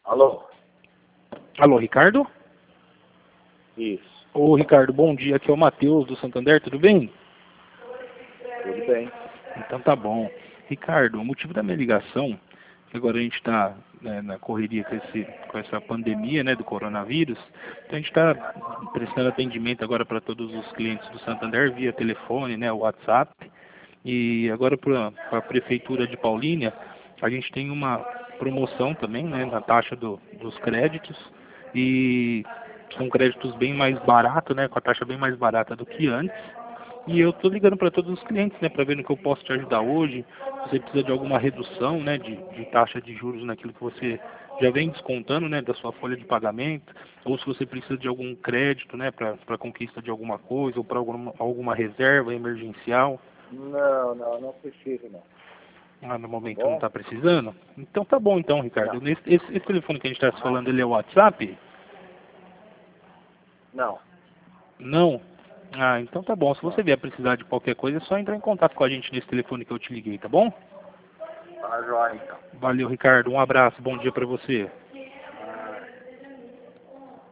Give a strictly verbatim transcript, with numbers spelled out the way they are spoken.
Alô? Alô, Ricardo? Isso. Ô, Ricardo, bom dia. Aqui é o Matheus do Santander, tudo bem? Tudo bem. Então tá bom. Ricardo, o motivo da minha ligação, que agora a gente está né, na correria com, esse, com essa pandemia né, do coronavírus, então a gente está prestando atendimento agora para todos os clientes do Santander via telefone, né, WhatsApp, e agora para a Prefeitura de Paulínia, a gente tem uma promoção também né, na taxa do, dos créditos, e são créditos bem mais baratos, né, com a taxa bem mais barata do que antes. E eu estou ligando para todos os clientes, né, para ver no que eu posso te ajudar hoje. Se você precisa de alguma redução, né, de, de taxa de juros naquilo que você já vem descontando, né, da sua folha de pagamento, ou se você precisa de algum crédito, né, para para conquista de alguma coisa, ou para alguma, alguma reserva emergencial. Não, não, não preciso não. Ah, no momento não Bom? está precisando? Então tá bom então, Ricardo. Não. Nesse, esse, esse telefone que a gente está falando, ele é o WhatsApp? Não. Não? Ah, então tá bom. Se você vier precisar de qualquer coisa, é só entrar em contato com a gente nesse telefone que eu te liguei, tá bom? Tá joia então. Valeu, Ricardo. Um abraço. Bom dia para você.